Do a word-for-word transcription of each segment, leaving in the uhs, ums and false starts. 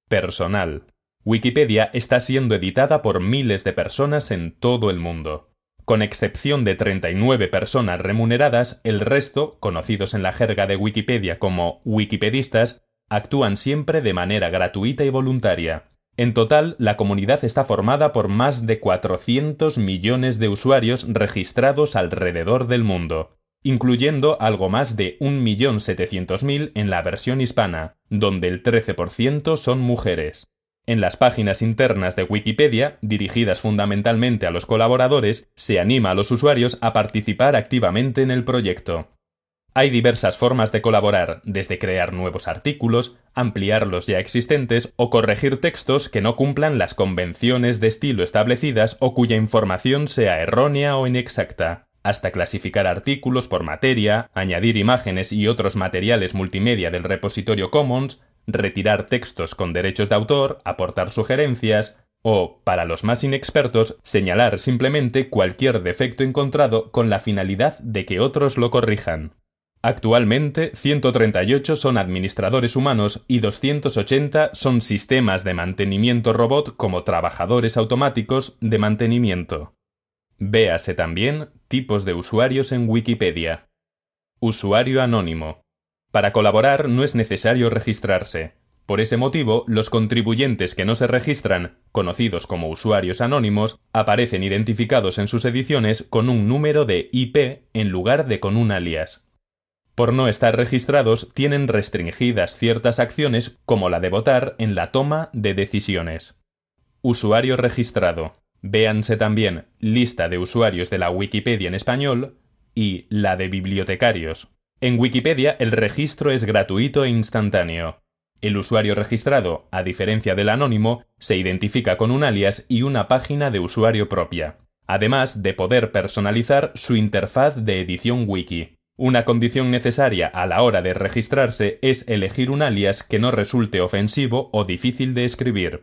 Personal. Wikipedia está siendo editada por miles de personas en todo el mundo. Con excepción de treinta y nueve personas remuneradas, el resto, conocidos en la jerga de Wikipedia como wikipedistas, actúan siempre de manera gratuita y voluntaria. En total, la comunidad está formada por más de cuatrocientos millones de usuarios registrados alrededor del mundo, incluyendo algo más de un millón setecientos mil en la versión hispana, donde el trece por ciento son mujeres. En las páginas internas de Wikipedia, dirigidas fundamentalmente a los colaboradores, se anima a los usuarios a participar activamente en el proyecto. Hay diversas formas de colaborar, desde crear nuevos artículos, ampliar los ya existentes o corregir textos que no cumplan las convenciones de estilo establecidas o cuya información sea errónea o inexacta, hasta clasificar artículos por materia, añadir imágenes y otros materiales multimedia del repositorio Commons, retirar textos con derechos de autor, aportar sugerencias o, para los más inexpertos, señalar simplemente cualquier defecto encontrado con la finalidad de que otros lo corrijan. Actualmente, ciento treinta y ocho son administradores humanos y doscientos ochenta son sistemas de mantenimiento robot como trabajadores automáticos de mantenimiento. Véase también tipos de usuarios en Wikipedia. Usuario anónimo. Para colaborar no es necesario registrarse. Por ese motivo, los contribuyentes que no se registran, conocidos como usuarios anónimos, aparecen identificados en sus ediciones con un número de I P en lugar de con un alias. Por no estar registrados, tienen restringidas ciertas acciones como la de votar en la toma de decisiones. Usuario registrado. Véanse también lista de usuarios de la Wikipedia en español y la de bibliotecarios. En Wikipedia el registro es gratuito e instantáneo. El usuario registrado, a diferencia del anónimo, se identifica con un alias y una página de usuario propia, además de poder personalizar su interfaz de edición wiki. Una condición necesaria a la hora de registrarse es elegir un alias que no resulte ofensivo o difícil de escribir.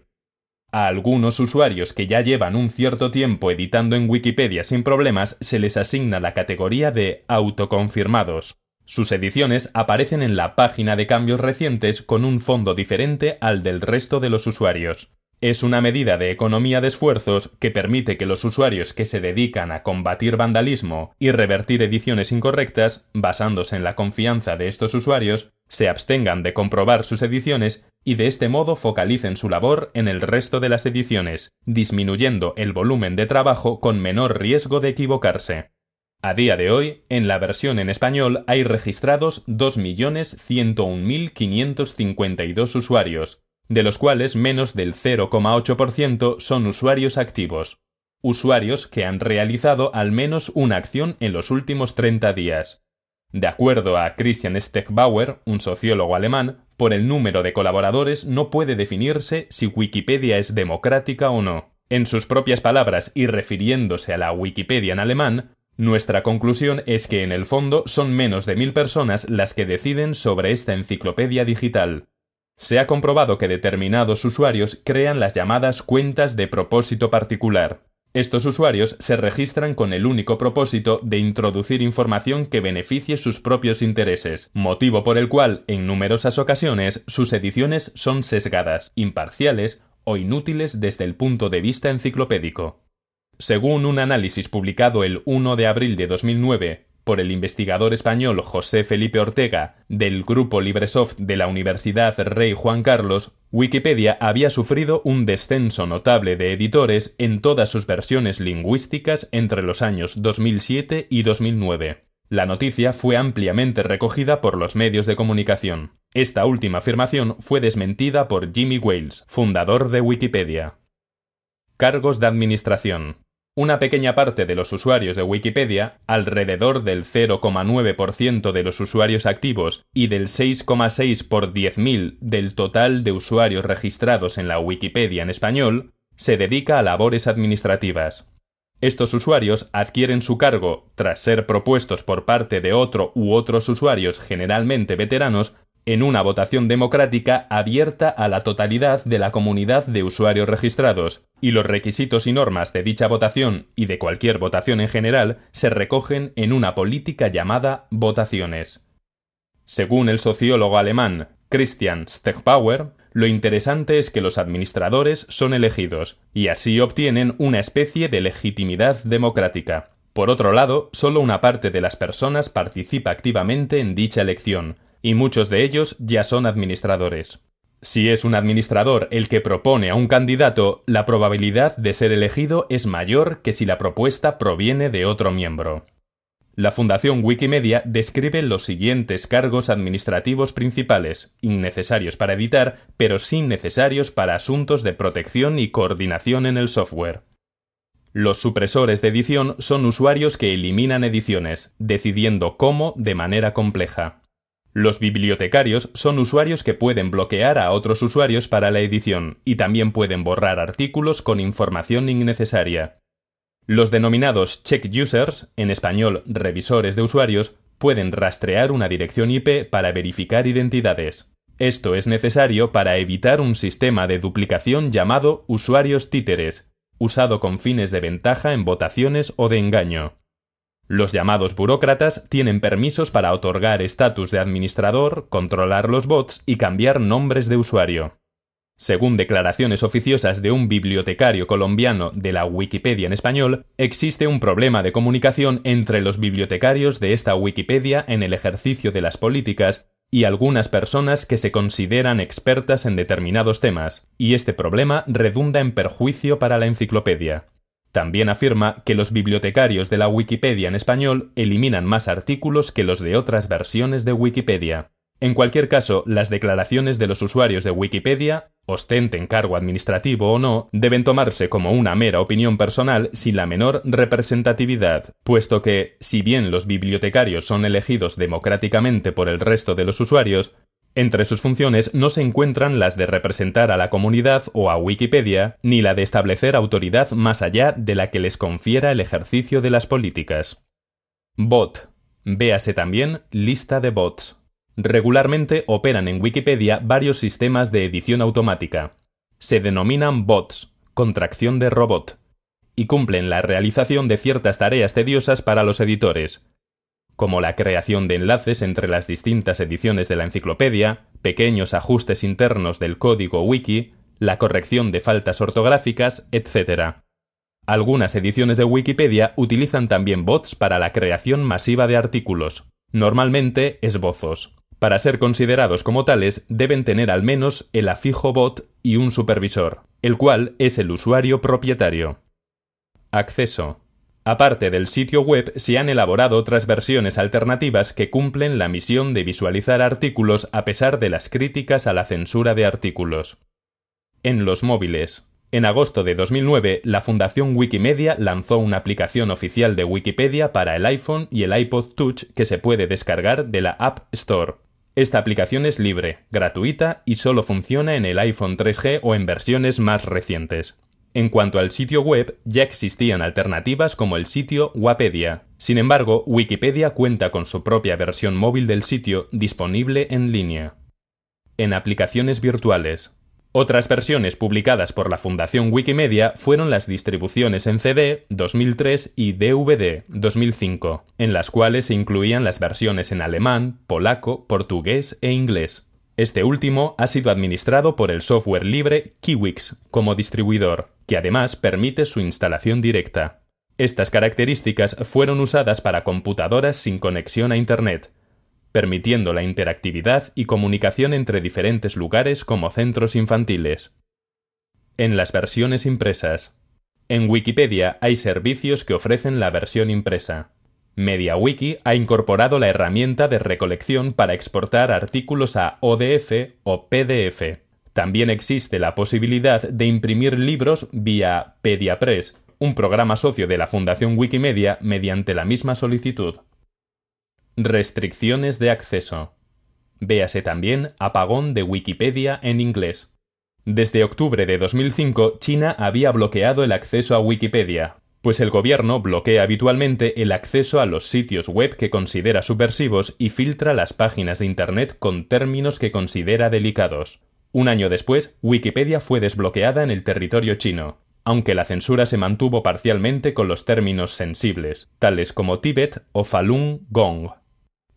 A algunos usuarios que ya llevan un cierto tiempo editando en Wikipedia sin problemas se les asigna la categoría de autoconfirmados. Sus ediciones aparecen en la página de cambios recientes con un fondo diferente al del resto de los usuarios. Es una medida de economía de esfuerzos que permite que los usuarios que se dedican a combatir vandalismo y revertir ediciones incorrectas, basándose en la confianza de estos usuarios, se abstengan de comprobar sus ediciones y de este modo focalicen su labor en el resto de las ediciones, disminuyendo el volumen de trabajo con menor riesgo de equivocarse. A día de hoy, en la versión en español hay registrados dos millones ciento un mil quinientos cincuenta y dos usuarios, de los cuales menos del cero coma ocho por ciento son usuarios activos, usuarios que han realizado al menos una acción en los últimos treinta días. De acuerdo a Christian Stegbauer, un sociólogo alemán, por el número de colaboradores no puede definirse si Wikipedia es democrática o no. En sus propias palabras y refiriéndose a la Wikipedia en alemán, nuestra conclusión es que en el fondo son menos de mil personas las que deciden sobre esta enciclopedia digital. Se ha comprobado que determinados usuarios crean las llamadas cuentas de propósito particular. Estos usuarios se registran con el único propósito de introducir información que beneficie sus propios intereses, motivo por el cual, en numerosas ocasiones, sus ediciones son sesgadas, imparciales o inútiles desde el punto de vista enciclopédico. Según un análisis publicado el uno de abril de dos mil nueve por el investigador español José Felipe Ortega del Grupo LibreSoft de la Universidad Rey Juan Carlos, Wikipedia había sufrido un descenso notable de editores en todas sus versiones lingüísticas entre los años dos mil siete y dos mil nueve. La noticia fue ampliamente recogida por los medios de comunicación. Esta última afirmación fue desmentida por Jimmy Wales, fundador de Wikipedia. Cargos de administración. Una pequeña parte de los usuarios de Wikipedia, alrededor del cero coma nueve por ciento de los usuarios activos y del seis coma seis por diez mil del total de usuarios registrados en la Wikipedia en español, se dedica a labores administrativas. Estos usuarios adquieren su cargo, tras ser propuestos por parte de otro u otros usuarios generalmente veteranos, en una votación democrática abierta a la totalidad de la comunidad de usuarios registrados, y los requisitos y normas de dicha votación y de cualquier votación en general se recogen en una política llamada votaciones. Según el sociólogo alemán Christian Stegbauer, Lo interesante es que los administradores son elegidos, y así obtienen una especie de legitimidad democrática. Por otro lado, solo una parte de las personas participa activamente en dicha elección, y muchos de ellos ya son administradores. Si es un administrador el que propone a un candidato, la probabilidad de ser elegido es mayor que si la propuesta proviene de otro miembro. La Fundación Wikimedia describe los siguientes cargos administrativos principales, innecesarios para editar, pero sí necesarios para asuntos de protección y coordinación en el software. Los supresores de edición son usuarios que eliminan ediciones, decidiendo cómo de manera compleja. Los bibliotecarios son usuarios que pueden bloquear a otros usuarios para la edición, y también pueden borrar artículos con información innecesaria. Los denominados check users, en español revisores de usuarios, pueden rastrear una dirección I P para verificar identidades. Esto es necesario para evitar un sistema de duplicación llamado usuarios títeres, usado con fines de ventaja en votaciones o de engaño. Los llamados burócratas tienen permisos para otorgar estatus de administrador, controlar los bots y cambiar nombres de usuario. Según declaraciones oficiosas de un bibliotecario colombiano de la Wikipedia en español, existe un problema de comunicación entre los bibliotecarios de esta Wikipedia en el ejercicio de las políticas y algunas personas que se consideran expertas en determinados temas, y este problema redunda en perjuicio para la enciclopedia. También afirma que los bibliotecarios de la Wikipedia en español eliminan más artículos que los de otras versiones de Wikipedia. En cualquier caso, las declaraciones de los usuarios de Wikipedia, ostenten cargo administrativo o no, deben tomarse como una mera opinión personal sin la menor representatividad, puesto que, si bien los bibliotecarios son elegidos democráticamente por el resto de los usuarios, entre sus funciones no se encuentran las de representar a la comunidad o a Wikipedia, ni la de establecer autoridad más allá de la que les confiera el ejercicio de las políticas. Bot. Véase también lista de bots. Regularmente operan en Wikipedia varios sistemas de edición automática. Se denominan bots, contracción de robot, y cumplen la realización de ciertas tareas tediosas para los editores, como la creación de enlaces entre las distintas ediciones de la enciclopedia, pequeños ajustes internos del código wiki, la corrección de faltas ortográficas, etcétera. Algunas ediciones de Wikipedia utilizan también bots para la creación masiva de artículos, normalmente esbozos. Para ser considerados como tales, deben tener al menos el afijo bot y un supervisor, el cual es el usuario propietario. Acceso. Aparte del sitio web, se han elaborado otras versiones alternativas que cumplen la misión de visualizar artículos a pesar de las críticas a la censura de artículos. En los móviles. En agosto de dos mil nueve, la Fundación Wikimedia lanzó una aplicación oficial de Wikipedia para el iPhone y el iPod Touch que se puede descargar de la App Store. Esta aplicación es libre, gratuita y solo funciona en el iPhone tres G o en versiones más recientes. En cuanto al sitio web, ya existían alternativas como el sitio Wapedia. Sin embargo, Wikipedia cuenta con su propia versión móvil del sitio disponible en línea. En aplicaciones virtuales. Otras versiones publicadas por la Fundación Wikimedia fueron las distribuciones en C D dos mil tres y D V D dos mil cinco, en las cuales se incluían las versiones en alemán, polaco, portugués e inglés. Este último ha sido administrado por el software libre Kiwix como distribuidor, que además permite su instalación directa. Estas características fueron usadas para computadoras sin conexión a Internet, permitiendo la interactividad y comunicación entre diferentes lugares como centros infantiles. En las versiones impresas. En Wikipedia hay servicios que ofrecen la versión impresa. MediaWiki ha incorporado la herramienta de recolección para exportar artículos a O D F o P D F. También existe la posibilidad de imprimir libros vía PediaPress, un programa socio de la Fundación Wikimedia mediante la misma solicitud. Restricciones de acceso. Véase también apagón de Wikipedia en inglés. Desde octubre de dos mil cinco, China había bloqueado el acceso a Wikipedia, pues el gobierno bloquea habitualmente el acceso a los sitios web que considera subversivos y filtra las páginas de Internet con términos que considera delicados. Un año después, Wikipedia fue desbloqueada en el territorio chino, aunque la censura se mantuvo parcialmente con los términos sensibles, tales como Tíbet o Falun Gong.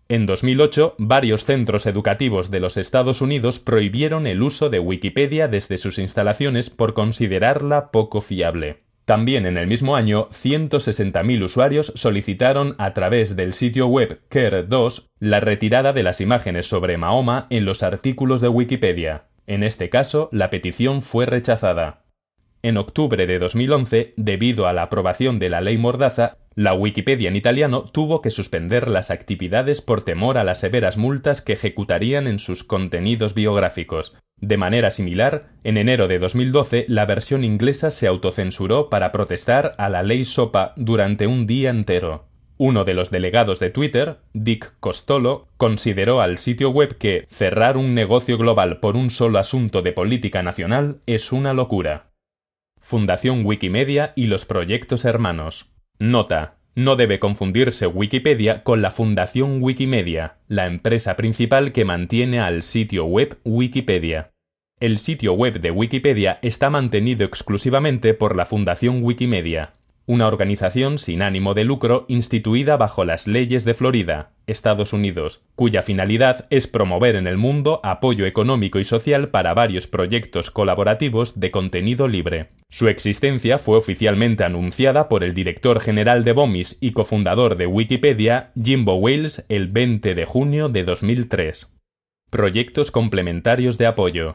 En dos mil ocho, varios centros educativos de los Estados Unidos prohibieron el uso de Wikipedia desde sus instalaciones por considerarla poco fiable. También en el mismo año, ciento sesenta mil usuarios solicitaron a través del sitio web Care dos la retirada de las imágenes sobre Mahoma en los artículos de Wikipedia. En este caso, la petición fue rechazada. En octubre de dos mil once, debido a la aprobación de la ley Mordaza, la Wikipedia en italiano tuvo que suspender las actividades por temor a las severas multas que ejecutarían en sus contenidos biográficos. De manera similar, en enero de dos mil doce, la versión inglesa se autocensuró para protestar a la ley SOPA durante un día entero. Uno de los delegados de Twitter, Dick Costolo, consideró al sitio web que cerrar un negocio global por un solo asunto de política nacional es una locura. Fundación Wikimedia y los proyectos hermanos. Nota: no debe confundirse Wikipedia con la Fundación Wikimedia, la empresa principal que mantiene al sitio web Wikipedia. El sitio web de Wikipedia está mantenido exclusivamente por la Fundación Wikimedia, una organización sin ánimo de lucro instituida bajo las leyes de Florida, Estados Unidos, cuya finalidad es promover en el mundo apoyo económico y social para varios proyectos colaborativos de contenido libre. Su existencia fue oficialmente anunciada por el director general de Bomis y cofundador de Wikipedia, Jimbo Wales, el veinte de junio de dos mil tres. Proyectos complementarios de apoyo.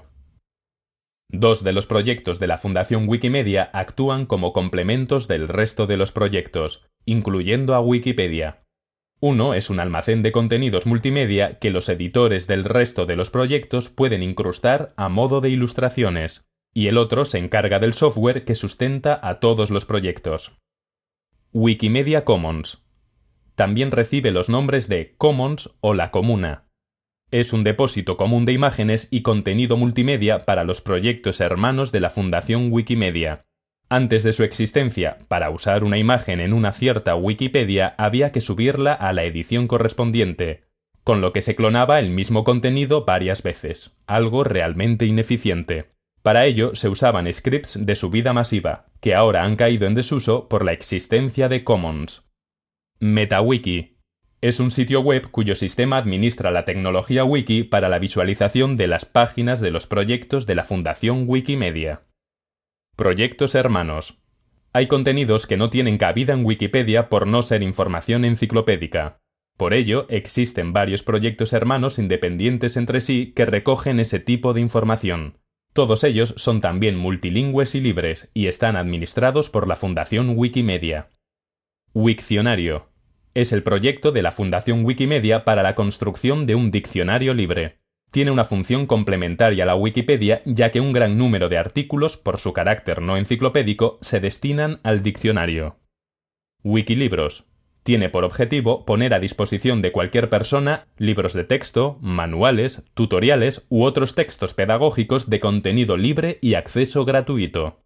Dos de los proyectos de la Fundación Wikimedia actúan como complementos del resto de los proyectos, incluyendo a Wikipedia. Uno es un almacén de contenidos multimedia que los editores del resto de los proyectos pueden incrustar a modo de ilustraciones, y el otro se encarga del software que sustenta a todos los proyectos. Wikimedia Commons. También recibe los nombres de Commons o la Comuna. Es un depósito común de imágenes y contenido multimedia para los proyectos hermanos de la Fundación Wikimedia. Antes de su existencia, para usar una imagen en una cierta Wikipedia había que subirla a la edición correspondiente, con lo que se clonaba el mismo contenido varias veces, algo realmente ineficiente. Para ello se usaban scripts de subida masiva, que ahora han caído en desuso por la existencia de Commons. MetaWiki. Es un sitio web cuyo sistema administra la tecnología wiki para la visualización de las páginas de los proyectos de la Fundación Wikimedia. Proyectos hermanos. Hay contenidos que no tienen cabida en Wikipedia por no ser información enciclopédica. Por ello, existen varios proyectos hermanos independientes entre sí que recogen ese tipo de información. Todos ellos son también multilingües y libres y están administrados por la Fundación Wikimedia. Wikcionario. Es el proyecto de la Fundación Wikimedia para la construcción de un diccionario libre. Tiene una función complementaria a la Wikipedia, ya que un gran número de artículos, por su carácter no enciclopédico, se destinan al diccionario. Wikilibros. Tiene por objetivo poner a disposición de cualquier persona libros de texto, manuales, tutoriales u otros textos pedagógicos de contenido libre y acceso gratuito.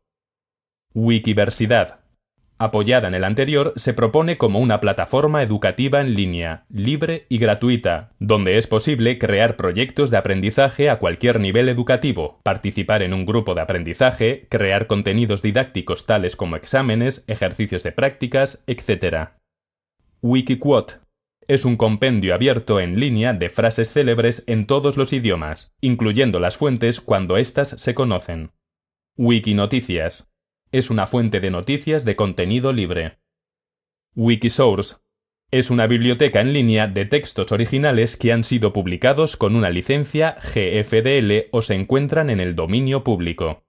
Wikiversidad. Apoyada en el anterior, se propone como una plataforma educativa en línea, libre y gratuita, donde es posible crear proyectos de aprendizaje a cualquier nivel educativo, participar en un grupo de aprendizaje, crear contenidos didácticos tales como exámenes, ejercicios de prácticas, etcétera. Wikiquote. Es un compendio abierto en línea de frases célebres en todos los idiomas, incluyendo las fuentes cuando éstas se conocen. Wikinoticias. Es una fuente de noticias de contenido libre. Wikisource. Es una biblioteca en línea de textos originales que han sido publicados con una licencia G F D L o se encuentran en el dominio público.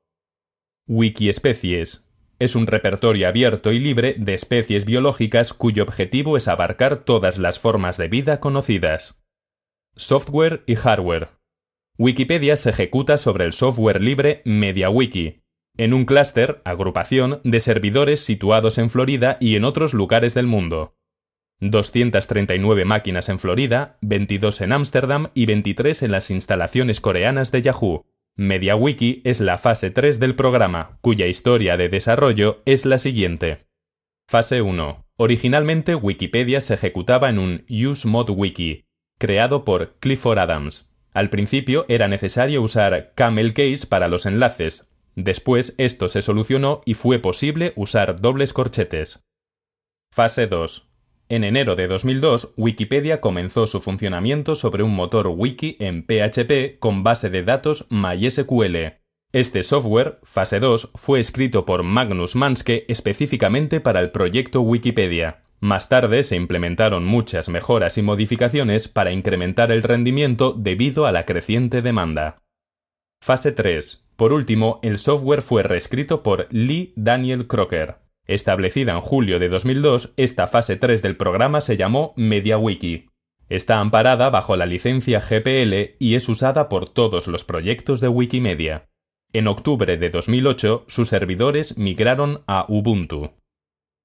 Wikiespecies. Es un repertorio abierto y libre de especies biológicas cuyo objetivo es abarcar todas las formas de vida conocidas. Software y hardware. Wikipedia se ejecuta sobre el software libre MediaWiki, en un clúster, agrupación, de servidores situados en Florida y en otros lugares del mundo. doscientas treinta y nueve máquinas en Florida, veintidós en Ámsterdam y veintitrés en las instalaciones coreanas de Yahoo. MediaWiki es la fase tres del programa, cuya historia de desarrollo es la siguiente. Fase uno. Originalmente Wikipedia se ejecutaba en un UseModWiki, creado por Clifford Adams. Al principio era necesario usar Camel Case para los enlaces. Después esto se solucionó y fue posible usar dobles corchetes. Fase dos. En enero de dos mil dos, Wikipedia comenzó su funcionamiento sobre un motor wiki en P H P con base de datos MySQL. Este software, fase dos, fue escrito por Magnus Manske específicamente para el proyecto Wikipedia. Más tarde se implementaron muchas mejoras y modificaciones para incrementar el rendimiento debido a la creciente demanda. Fase tres. Por último, el software fue reescrito por Lee Daniel Crocker. Establecida en julio de dos mil dos, esta fase tres del programa se llamó MediaWiki. Está amparada bajo la licencia G P L y es usada por todos los proyectos de Wikimedia. En octubre de dos mil ocho, sus servidores migraron a Ubuntu.